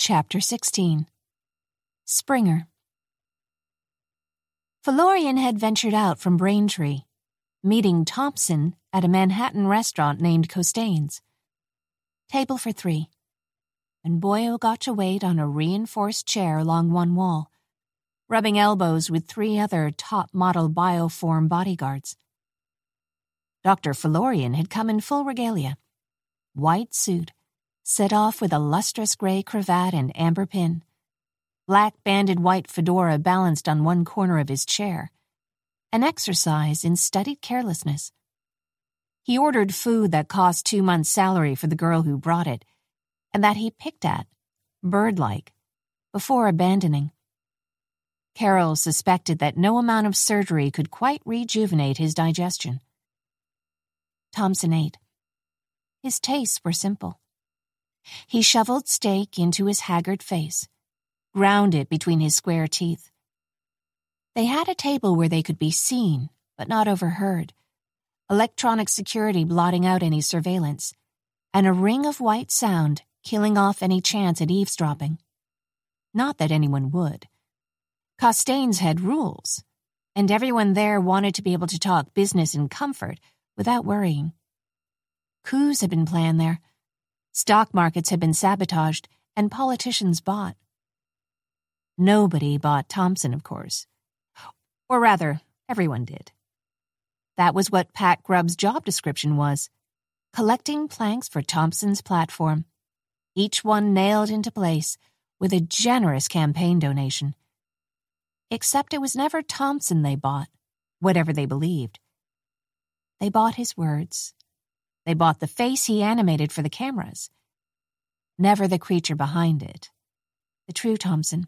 Chapter 16. Springer. Florian had ventured out from Braintree, meeting Thompson at a Manhattan restaurant named Costain's. Table for 3. And Boyle got to wait on a reinforced chair along one wall, rubbing elbows with 3 other top-model Bioform bodyguards. Dr. Florian had come in full regalia. White suit, set off with a lustrous gray cravat and amber pin. Black banded white fedora balanced on one corner of his chair. An exercise in studied carelessness. He ordered food that cost 2 months' salary for the girl who brought it, and that he picked at, bird-like, before abandoning. Carol suspected that no amount of surgery could quite rejuvenate his digestion. Thompson ate. His tastes were simple. He shoveled steak into his haggard face, ground it between his square teeth. They had a table where they could be seen, but not overheard, electronic security blotting out any surveillance, and a ring of white sound killing off any chance at eavesdropping. Not that anyone would. Costain's had rules, and everyone there wanted to be able to talk business in comfort without worrying. Coups had been planned there. Stock markets had been sabotaged, and politicians bought. Nobody bought Thompson, of course. Or rather, everyone did. That was what Pat Grubb's job description was, collecting planks for Thompson's platform, each one nailed into place with a generous campaign donation. Except it was never Thompson they bought, whatever they believed. They bought his words. They bought the face he animated for the cameras. Never the creature behind it. The true Thompson.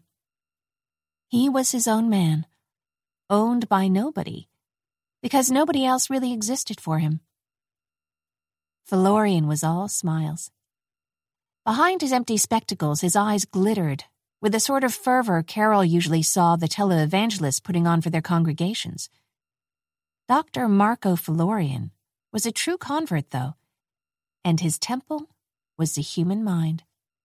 He was his own man, owned by nobody, because nobody else really existed for him. Florian was all smiles. Behind his empty spectacles, his eyes glittered with the sort of fervor Carol usually saw the televangelists putting on for their congregations. Dr. Marco Florian was a true convert, though, and his temple was the human mind.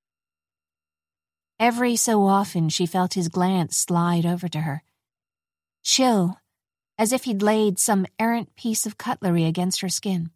Every so often she felt his glance slide over to her, chill, as if he'd laid some errant piece of cutlery against her skin.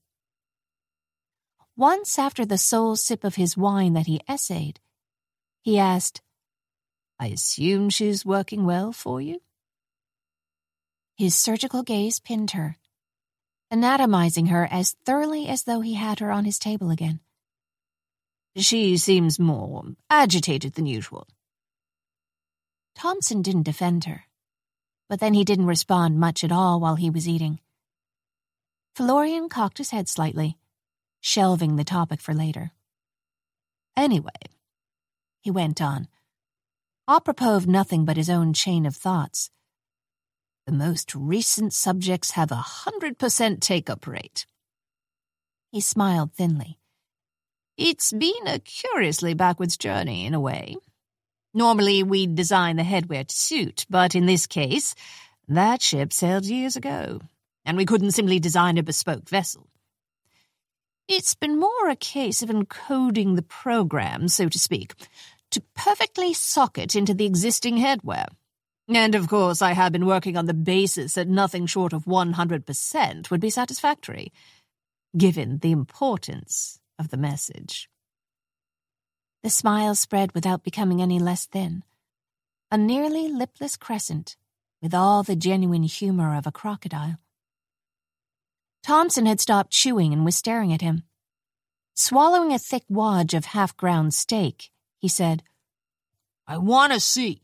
Once after the sole sip of his wine that he essayed, he asked, "I assume she's working well for you?" His surgical gaze pinned her, anatomizing her as thoroughly as though he had her on his table again. "She seems more agitated than usual." Thompson didn't defend her, but then he didn't respond much at all while he was eating. Florian cocked his head slightly, shelving the topic for later. "Anyway," he went on, apropos of nothing but his own chain of thoughts, "the most recent subjects have 100% take-up rate." He smiled thinly. "It's been a curiously backwards journey, in a way. Normally, we'd design the headwear to suit, but in this case, that ship sailed years ago, and we couldn't simply design a bespoke vessel. It's been more a case of encoding the program, so to speak, to perfectly socket into the existing headwear. And of course, I have been working on the basis that nothing short of 100% would be satisfactory, given the importance of the message." The smile spread without becoming any less thin, a nearly lipless crescent with all the genuine humor of a crocodile. Thompson had stopped chewing and was staring at him. Swallowing a thick wad of half-ground steak, he said, "I want to see."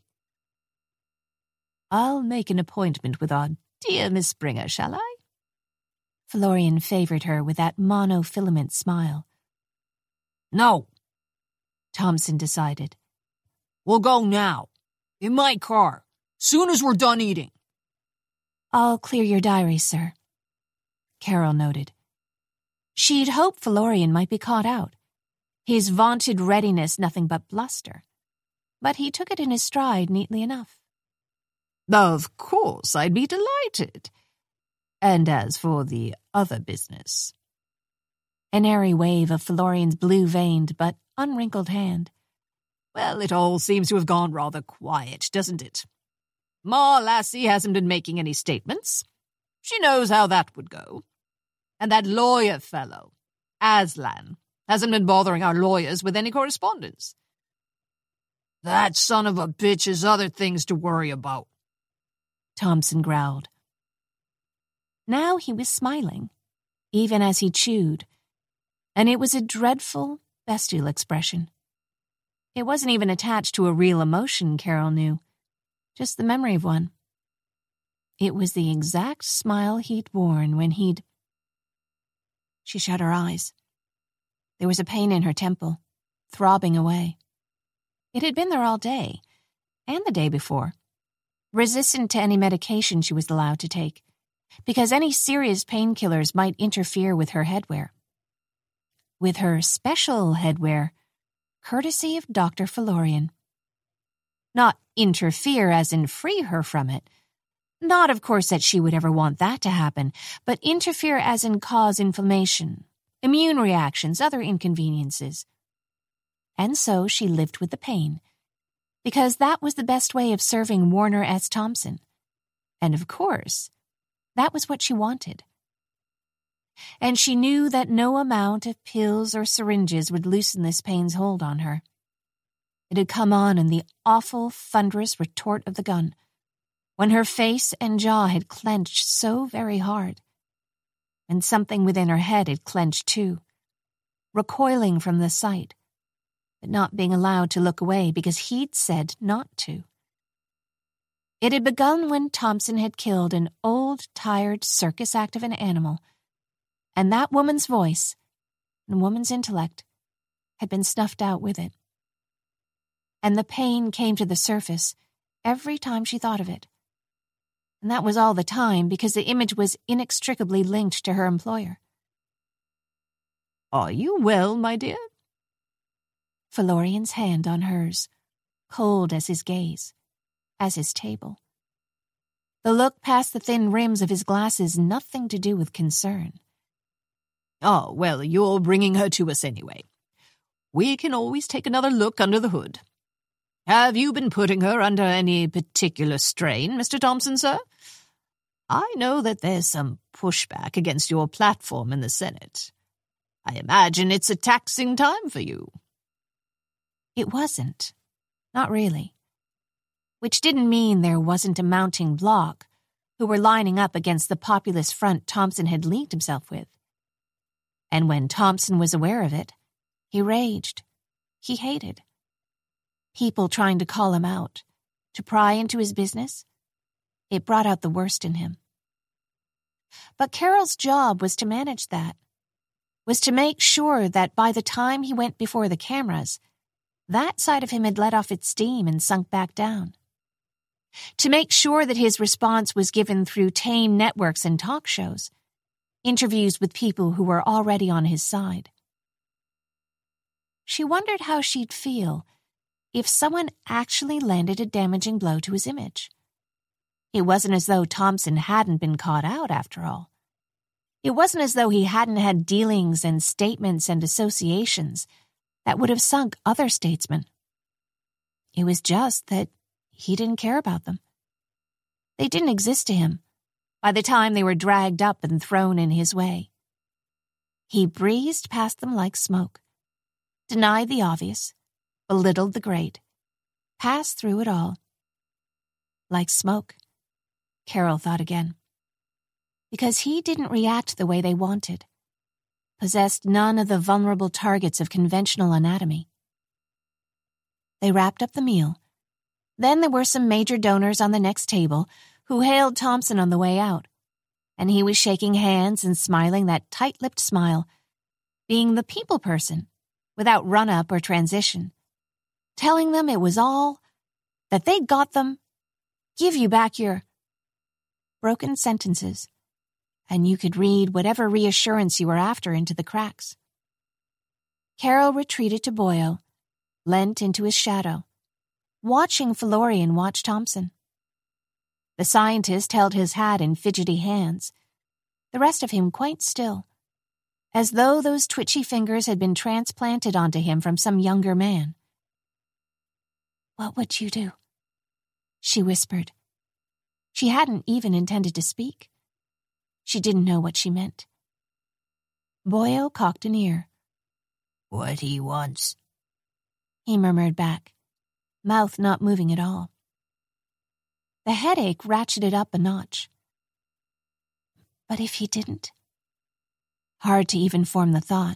"I'll make an appointment with our dear Miss Springer, shall I?" Florian favored her with that monofilament smile. "No," Thompson decided. "We'll go now. In my car. Soon as we're done eating." "I'll clear your diary, sir," Carol noted. She'd hoped Florian might be caught out, his vaunted readiness nothing but bluster, but he took it in his stride neatly enough. "Of course, I'd be delighted. And as for the other business..." An airy wave of Florian's blue-veined but unwrinkled hand. Well, it all seems to have gone rather quiet, doesn't it? Ma Lassie hasn't been making any statements. She knows how that would go. And that lawyer fellow, Aslan, hasn't been bothering our lawyers with any correspondence. That son of a bitch has other things to worry about, Thompson growled. Now he was smiling, even as he chewed, and it was a dreadful, bestial expression. It wasn't even attached to a real emotion, Carol knew, just the memory of one. It was the exact smile he'd worn when he'd... She shut her eyes. There was a pain in her temple, throbbing away. It had been there all day, and the day before, resistant to any medication she was allowed to take, because any serious painkillers might interfere with her headwear. With her special headwear, courtesy of Dr. Felorian. Not interfere as in free her from it. Not, of course, that she would ever want that to happen, but interfere as in cause inflammation, immune reactions, other inconveniences. And so she lived with the pain, because that was the best way of serving Warner S. Thompson. And of course, that was what she wanted. And she knew that no amount of pills or syringes would loosen this pain's hold on her. It had come on in the awful, thunderous retort of the gun, when her face and jaw had clenched so very hard. And something within her head had clenched too, recoiling from the sight, but not being allowed to look away because he'd said not to. It had begun when Thompson had killed an old, tired circus act of an animal, and that woman's voice and woman's intellect had been snuffed out with it. And the pain came to the surface every time she thought of it. And that was all the time because the image was inextricably linked to her employer. Are you well, my dear? Felorian's hand on hers, cold as his gaze, as his table. The look past the thin rims of his glasses nothing to do with concern. Oh, well, you're bringing her to us anyway. We can always take another look under the hood. Have you been putting her under any particular strain, Mr. Thompson, sir? I know that there's some pushback against your platform in the Senate. I imagine it's a taxing time for you. It wasn't. Not really. Which didn't mean there wasn't a mounting bloc who were lining up against the populist front Thompson had leagued himself with. And when Thompson was aware of it, he raged. He hated. People trying to call him out, to pry into his business. It brought out the worst in him. But Carol's job was to manage that, was to make sure that by the time he went before the cameras, that side of him had let off its steam and sunk back down. To make sure that his response was given through tame networks and talk shows, interviews with people who were already on his side. She wondered how she'd feel if someone actually landed a damaging blow to his image. It wasn't as though Thompson hadn't been caught out, after all. It wasn't as though he hadn't had dealings and statements and associations that would have sunk other statesmen. It was just that he didn't care about them. They didn't exist to him by the time they were dragged up and thrown in his way. He breezed past them like smoke, denied the obvious, belittled the great, passed through it all. Like smoke, Carol thought again. Because he didn't react the way they wanted, possessed none of the vulnerable targets of conventional anatomy. They wrapped up the meal. Then there were some major donors on the next table who hailed Thompson on the way out, and he was shaking hands and smiling that tight-lipped smile, being the people person, without run-up or transition, telling them it was all, that they'd got them, give you back your broken sentences, and you could read whatever reassurance you were after into the cracks. Carol retreated to Boyo, leant into his shadow, watching Felorian watch Thompson. The scientist held his hat in fidgety hands, the rest of him quite still, as though those twitchy fingers had been transplanted onto him from some younger man. What would you do? She whispered. She hadn't even intended to speak. She didn't know what she meant. Boyo cocked an ear. What he wants, he murmured back, mouth not moving at all. The headache ratcheted up a notch. But if he didn't? Hard to even form the thought.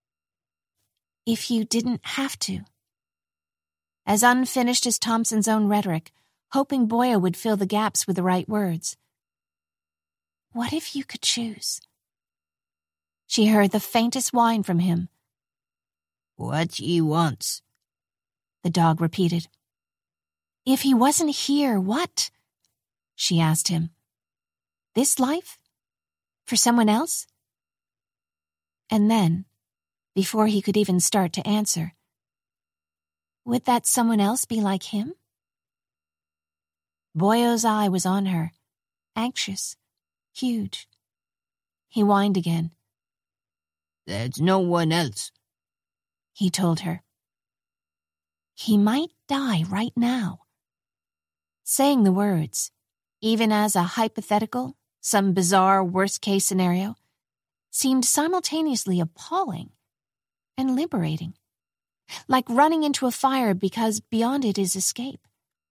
If you didn't have to. As unfinished as Thompson's own rhetoric, hoping Boyo would fill the gaps with the right words. What if you could choose? She heard the faintest whine from him. What he wants, the dog repeated. If he wasn't here, what? She asked him. This life? For someone else? And then, before he could even start to answer, would that someone else be like him? Boyo's eye was on her, anxious, huge. He whined again. There's no one else, he told her. He might die right now. Saying the words, even as a hypothetical, some bizarre worst-case scenario, seemed simultaneously appalling and liberating, like running into a fire because beyond it is escape.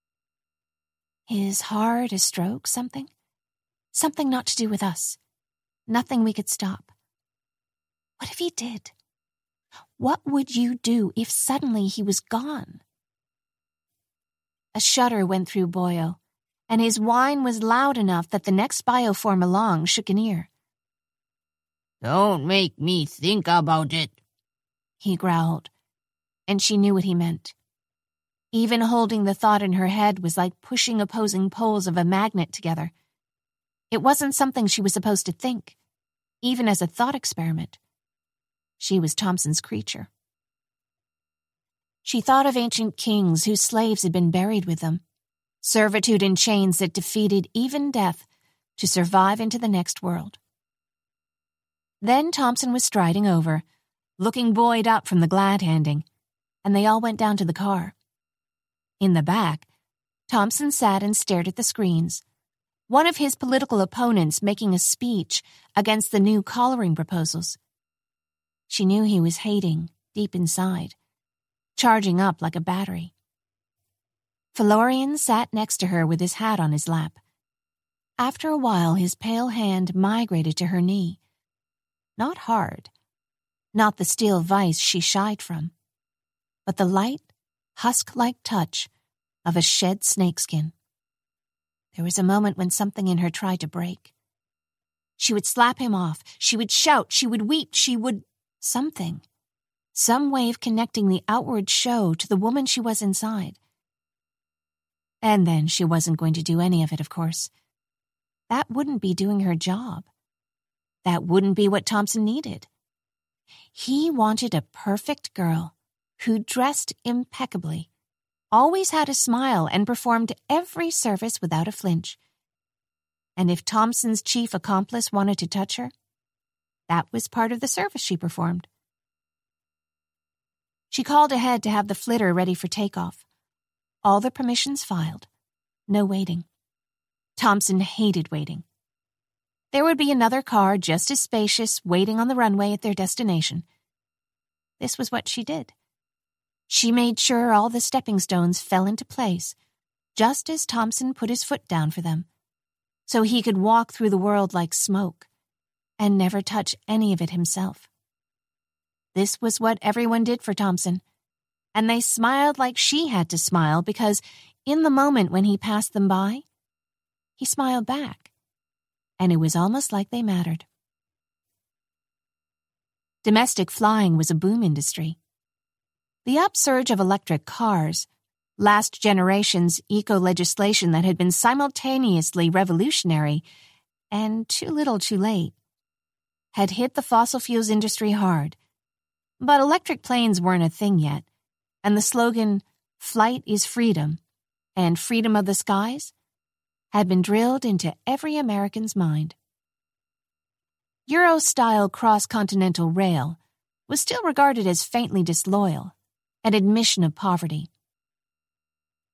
His heart a stroke, something? Something not to do with us. Nothing we could stop. What if he did? What would you do if suddenly he was gone? A shudder went through Boyo, and his whine was loud enough that the next bioform along shook an ear. Don't make me think about it, he growled, and she knew what he meant. Even holding the thought in her head was like pushing opposing poles of a magnet together. It wasn't something she was supposed to think, even as a thought experiment. She was Thompson's creature. She thought of ancient kings whose slaves had been buried with them, servitude in chains that defeated even death to survive into the next world. Then Thompson was striding over, looking buoyed up from the glad-handing, and they all went down to the car. In the back, Thompson sat and stared at the screens, one of his political opponents making a speech against the new collaring proposals. She knew he was hating, deep inside, charging up like a battery. Felorian sat next to her with his hat on his lap. After a while, his pale hand migrated to her knee. Not hard, not the steel vice she shied from, but the light, husk-like touch of a shed snakeskin. There was a moment when something in her tried to break. She would slap him off, she would shout, she would weep, she would... something. Some way of connecting the outward show to the woman she was inside. And then she wasn't going to do any of it, of course. That wouldn't be doing her job. That wouldn't be what Thompson needed. He wanted a perfect girl who dressed impeccably, always had a smile, and performed every service without a flinch. And if Thompson's chief accomplice wanted to touch her, that was part of the service she performed. She called ahead to have the flitter ready for takeoff. All the permissions filed. No waiting. Thompson hated waiting. There would be another car just as spacious waiting on the runway at their destination. This was what she did. She made sure all the stepping stones fell into place, just as Thompson put his foot down for them, so he could walk through the world like smoke and never touch any of it himself. This was what everyone did for Thompson, and they smiled like she had to smile because in the moment when he passed them by, he smiled back, and it was almost like they mattered. Domestic flying was a boom industry. The upsurge of electric cars, last generation's eco-legislation that had been simultaneously revolutionary and too little too late, had hit the fossil fuels industry hard. But electric planes weren't a thing yet, and the slogan, "Flight is freedom," and "Freedom of the skies," had been drilled into every American's mind. Euro-style cross-continental rail was still regarded as faintly disloyal, an admission of poverty.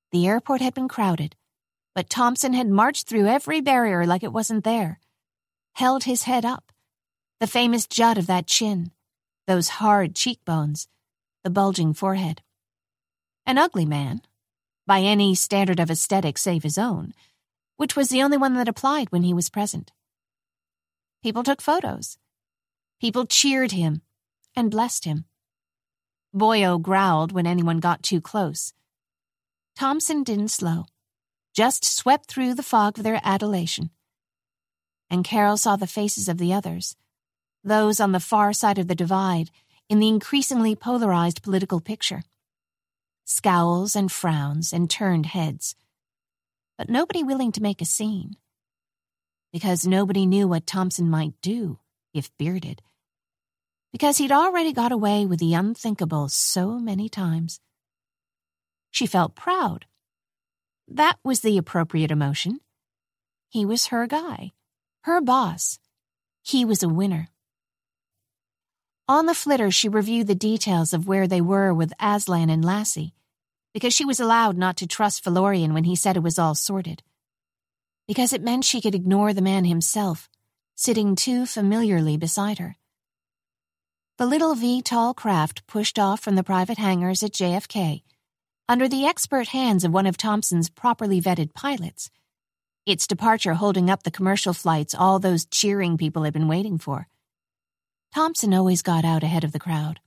The airport had been crowded, but Thompson had marched through every barrier like it wasn't there, held his head up, the famous jut of that chin, those hard cheekbones, the bulging forehead. An ugly man, by any standard of aesthetic save his own, which was the only one that applied when he was present. People took photos. People cheered him and blessed him. Boyo growled when anyone got too close. Thompson didn't slow, just swept through the fog of their adulation. And Carol saw the faces of the others, those on the far side of the divide in the increasingly polarized political picture. Scowls and frowns and turned heads, but nobody willing to make a scene. Because nobody knew what Thompson might do if bearded. Because he'd already got away with the unthinkable so many times. She felt proud. That was the appropriate emotion. He was her guy, her boss. He was a winner. On the flitter, she reviewed the details of where they were with Aslan and Lassie, because she was allowed not to trust Felurian when he said it was all sorted. Because it meant she could ignore the man himself, sitting too familiarly beside her. The little VTOL craft pushed off from the private hangars at JFK, under the expert hands of one of Thompson's properly vetted pilots, its departure holding up the commercial flights all those cheering people had been waiting for. Thompson always got out ahead of the crowd.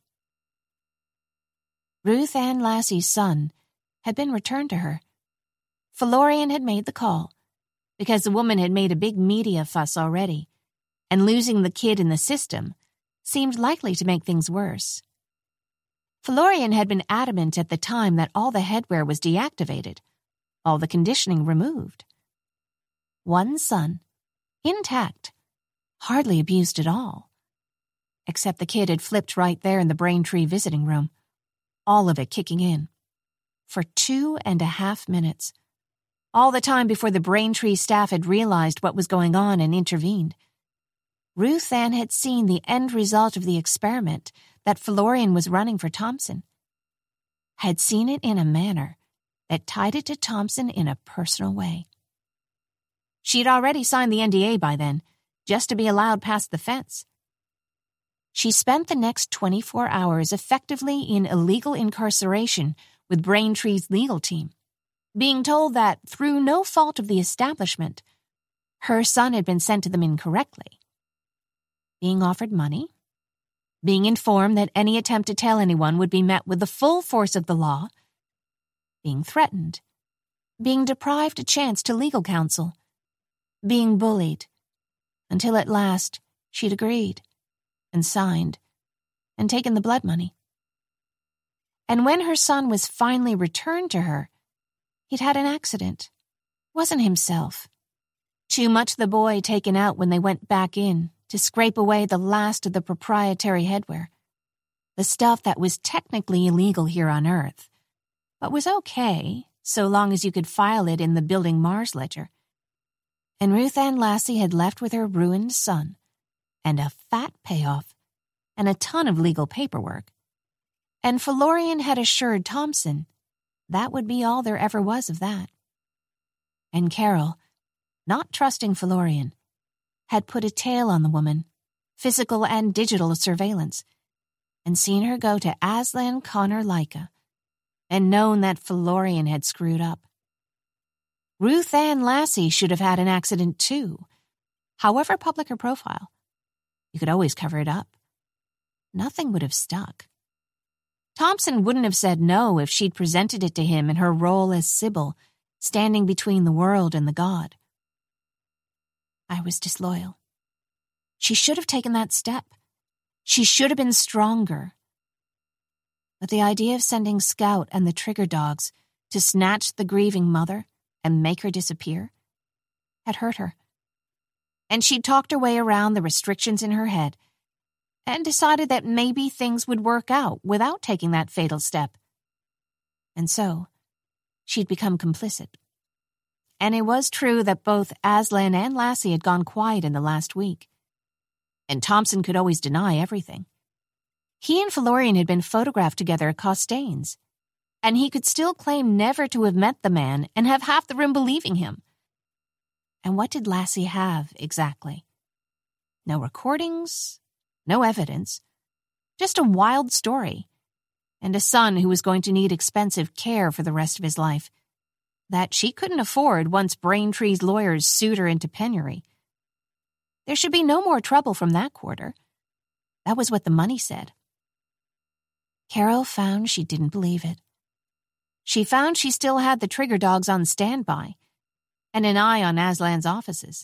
Ruth Ann Lassie's son had been returned to her. Felurian had made the call, because the woman had made a big media fuss already, and losing the kid in the system seemed likely to make things worse. Felurian had been adamant at the time that all the headwear was deactivated, all the conditioning removed. One son, intact, hardly abused at all. Except the kid had flipped right there in the Braintree visiting room, all of it kicking in. For 2.5 minutes. All the time before the Braintree staff had realized what was going on and intervened. Ruth Ann had seen the end result of the experiment that Felurian was running for Thompson. Had seen it in a manner that tied it to Thompson in a personal way. She'd already signed the NDA by then, just to be allowed past the fence. She spent the next 24 hours effectively in illegal incarceration with Braintree's legal team, being told that, through no fault of the establishment, her son had been sent to them incorrectly. Being offered money, being informed that any attempt to tell anyone would be met with the full force of the law, being threatened, being deprived a chance to legal counsel, being bullied, until at last she'd agreed and signed and taken the blood money. And when her son was finally returned to her, he'd had an accident. Wasn't himself. Too much the boy taken out when they went back in to scrape away the last of the proprietary headwear, the stuff that was technically illegal here on Earth, but was okay so long as you could file it in the Building Mars ledger. And Ruth Ann Lassie had left with her ruined son, and a fat payoff, and a ton of legal paperwork. And Felurian had assured Thompson that would be all there ever was of that. And Carol, not trusting Felurian, had put a tail on the woman, physical and digital surveillance, and seen her go to Aslan Connor Laika, and known that Felurian had screwed up. Ruth Ann Lassie should have had an accident too. However public her profile, you could always cover it up. Nothing would have stuck. Thompson wouldn't have said no if she'd presented it to him in her role as Sybil, standing between the world and the god. I was disloyal. She should have taken that step. She should have been stronger. But the idea of sending Scout and the Trigger Dogs to snatch the grieving mother and make her disappear had hurt her. And she'd talked her way around the restrictions in her head and decided that maybe things would work out without taking that fatal step. And so, she'd become complicit. And it was true that both Aslan and Lassie had gone quiet in the last week. And Thompson could always deny everything. He and Felurian had been photographed together at Costain's. and he could still claim never to have met the man and have half the room believing him. And what did Lassie have, exactly? No recordings, no evidence, just a wild story, and a son who was going to need expensive care for the rest of his life that she couldn't afford once Braintree's lawyers sued her into penury. There should be no more trouble from that quarter. That was what the money said. Carol found she didn't believe it. She found she still had the trigger dogs on standby and an eye on Aslan's offices.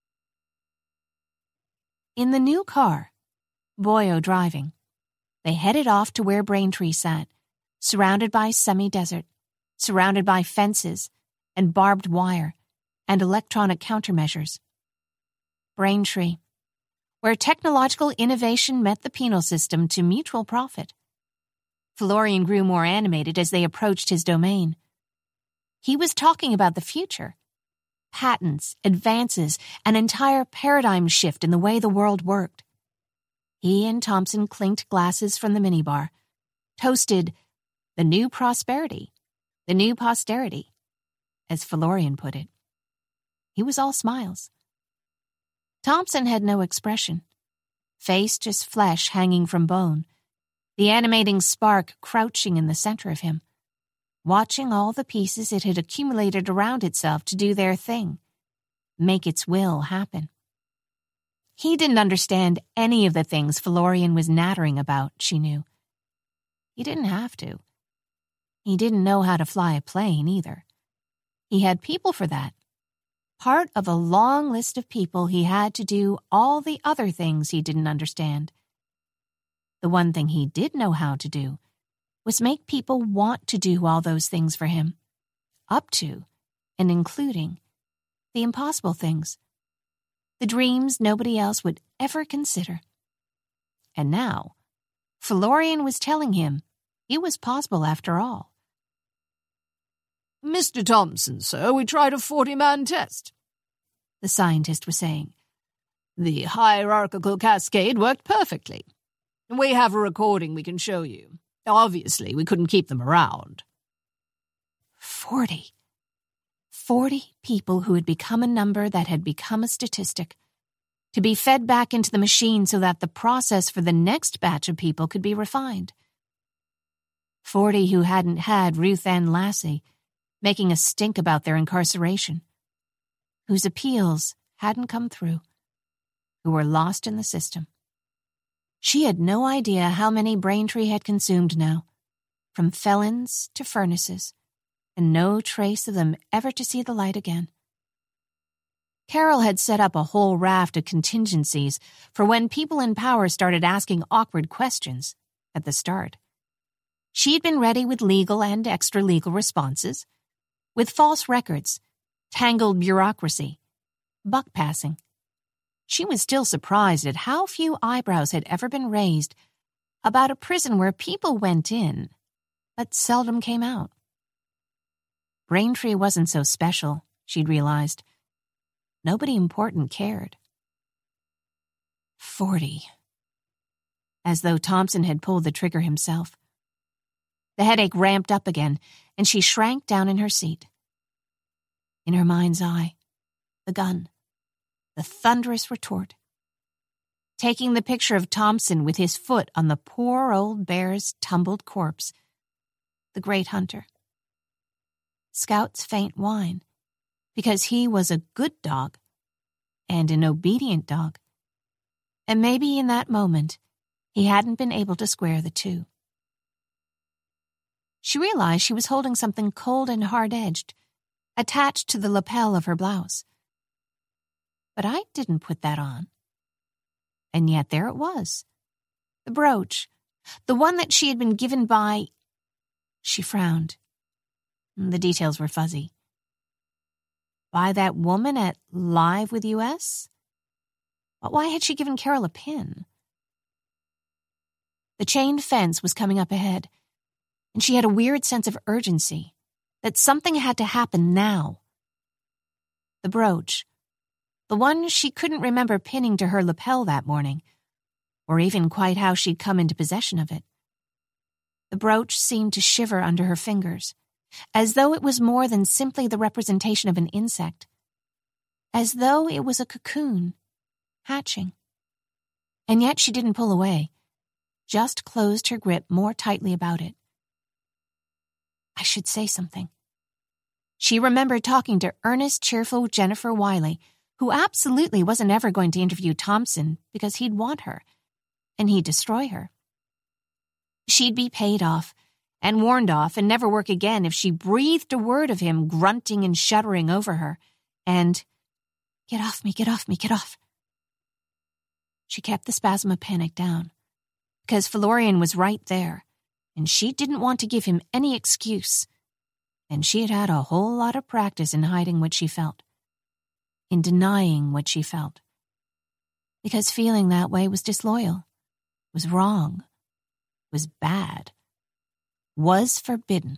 In the new car, Boyo driving, they headed off to where Braintree sat, surrounded by semi-desert, surrounded by fences and barbed wire and electronic countermeasures. Braintree, where technological innovation met the penal system to mutual profit. Florian grew more animated as they approached his domain. He was talking about the future. Patents, advances, an entire paradigm shift in the way the world worked. He and Thompson clinked glasses from the minibar, toasted the new prosperity, the new posterity, as Florian put it. He was all smiles. Thompson had no expression, face just flesh hanging from bone, the animating spark crouching in the center of him, watching all the pieces it had accumulated around itself to do their thing, make its will happen. He didn't understand any of the things Florian was nattering about, she knew. He didn't have to. He didn't know how to fly a plane either. He had people for that. Part of a long list of people he had to do all the other things he didn't understand. The one thing he did know how to do was make people want to do all those things for him, up to and including the impossible things, the dreams nobody else would ever consider. And now, Florian was telling him it was possible after all. Mr. Thompson, sir, we tried a 40-man test, the scientist was saying. The hierarchical cascade worked perfectly. We have a recording we can show you. Obviously, we couldn't keep them around. 40. 40 people who had become a number that had become a statistic, to be fed back into the machine so that the process for the next batch of people could be refined. 40 who hadn't had Ruth Ann Lassie making a stink about their incarceration, whose appeals hadn't come through, who were lost in the system. She had no idea how many Braintree had consumed now, from felons to furnaces, and no trace of them ever to see the light again. Carol had set up a whole raft of contingencies for when people in power started asking awkward questions at the start. She'd been ready with legal and extra-legal responses, with false records, tangled bureaucracy, buck-passing. She was still surprised at how few eyebrows had ever been raised about a prison where people went in, but seldom came out. Braintree wasn't so special, she'd realized. Nobody important cared. 40. As though Thompson had pulled the trigger himself. The headache ramped up again, and she shrank down in her seat. In her mind's eye, the gun. The thunderous retort. Taking the picture of Thompson with his foot on the poor old bear's tumbled corpse. The great hunter. Scout's faint whine, because he was a good dog, and an obedient dog. And maybe in that moment, he hadn't been able to square the two. She realized she was holding something cold and hard-edged, attached to the lapel of her blouse. But I didn't put that on. And yet there it was. The brooch. The one that she had been given by... She frowned. The details were fuzzy. By that woman at Live with US? But why had she given Carol a pin? The chained fence was coming up ahead, and she had a weird sense of urgency, that something had to happen now. The brooch. The one she couldn't remember pinning to her lapel that morning, or even quite how she'd come into possession of it. The brooch seemed to shiver under her fingers, as though it was more than simply the representation of an insect, as though it was a cocoon, hatching. And yet she didn't pull away, just closed her grip more tightly about it. I should say something. She remembered talking to earnest, cheerful Jennifer Wiley, who absolutely wasn't ever going to interview Thompson because he'd want her, and he'd destroy her. She'd be paid off and warned off and never work again if she breathed a word of him grunting and shuddering over her, and, "Get off me, get off me, get off." She kept the spasm of panic down, because Florian was right there, and she didn't want to give him any excuse, and she had had a whole lot of practice in hiding what she felt, in denying what she felt, because feeling that way was disloyal, was wrong, was bad, was forbidden.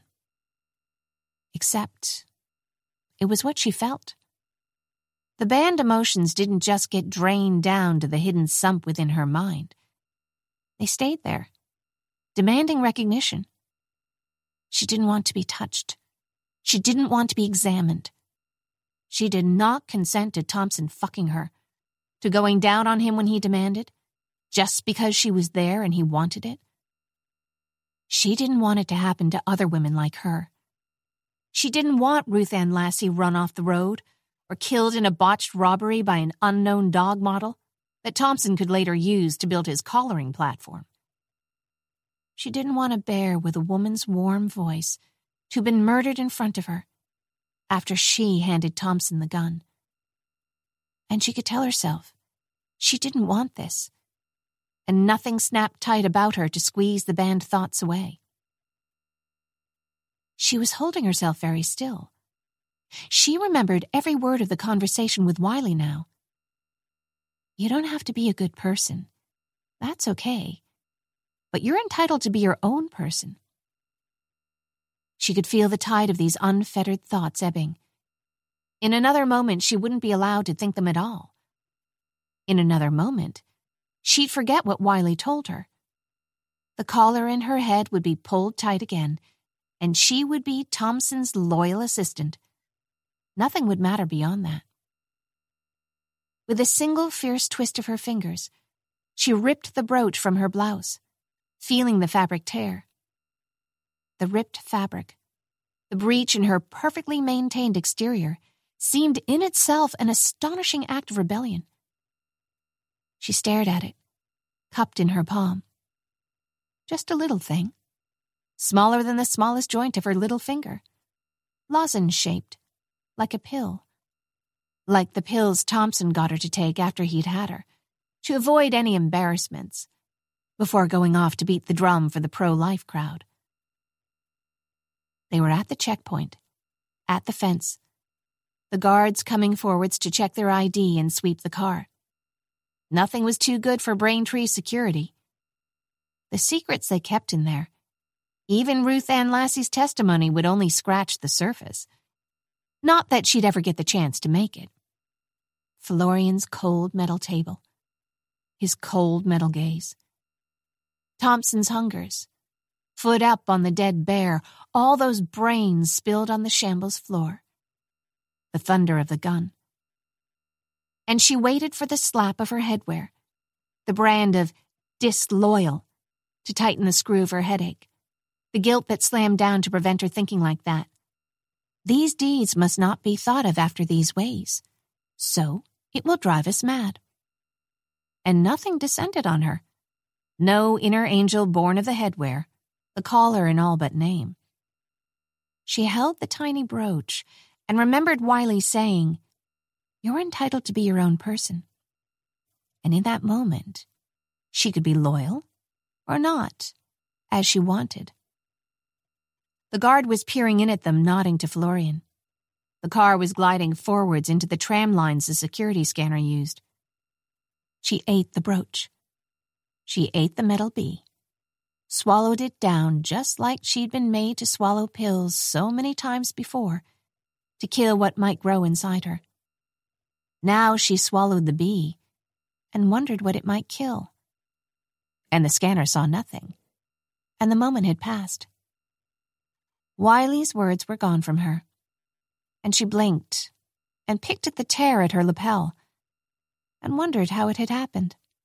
Except it was what she felt. The banned emotions didn't just get drained down to the hidden sump within her mind. They stayed there, demanding recognition. She didn't want to be touched. She didn't want to be examined. She did not consent to Thompson fucking her, to going down on him when he demanded, just because she was there and he wanted it. She didn't want it to happen to other women like her. She didn't want Ruth Ann Lassie run off the road or killed in a botched robbery by an unknown dog model that Thompson could later use to build his collaring platform. She didn't want to bear with a woman's warm voice who'd been murdered in front of her after she handed Thompson the gun. And she could tell herself she didn't want this, and nothing snapped tight about her to squeeze the banned thoughts away. She was holding herself very still. She remembered every word of the conversation with Wiley now. You don't have to be a good person. That's okay. But you're entitled to be your own person. She could feel the tide of these unfettered thoughts ebbing. In another moment, she wouldn't be allowed to think them at all. In another moment, she'd forget what Wiley told her. The collar in her head would be pulled tight again, and she would be Thompson's loyal assistant. Nothing would matter beyond that. With a single fierce twist of her fingers, she ripped the brooch from her blouse, feeling the fabric tear. The ripped fabric, the breach in her perfectly maintained exterior, seemed in itself an astonishing act of rebellion. She stared at it, cupped in her palm. Just a little thing, smaller than the smallest joint of her little finger, lozenge-shaped, like a pill. Like the pills Thompson got her to take after he'd had her, to avoid any embarrassments, before going off to beat the drum for the pro-life crowd. They were at the checkpoint, at the fence, the guards coming forwards to check their ID and sweep the car. Nothing was too good for Braintree security. The secrets they kept in there, even Ruth Ann Lassie's testimony would only scratch the surface. Not that she'd ever get the chance to make it. Florian's cold metal table, his cold metal gaze. Thompson's hungers, foot up on the dead bear, all those brains spilled on the shambles floor. The thunder of the gun. And she waited for the slap of her headwear, the brand of disloyal, to tighten the screw of her headache, the guilt that slammed down to prevent her thinking like that. These deeds must not be thought of after these ways, so it will drive us mad. And nothing descended on her. No inner angel born of the headwear, the collar in all but name. She held the tiny brooch and remembered Wiley saying, "You're entitled to be your own person." And in that moment, she could be loyal or not, as she wanted. The guard was peering in at them, nodding to Florian. The car was gliding forwards into the tram lines the security scanner used. She ate the brooch. She ate the metal bee, swallowed it down just like she'd been made to swallow pills so many times before to kill what might grow inside her. Now she swallowed the bee and wondered what it might kill. And the scanner saw nothing. and the moment had passed. Wiley's words were gone from her, and she blinked and picked at the tear at her lapel and wondered how it had happened.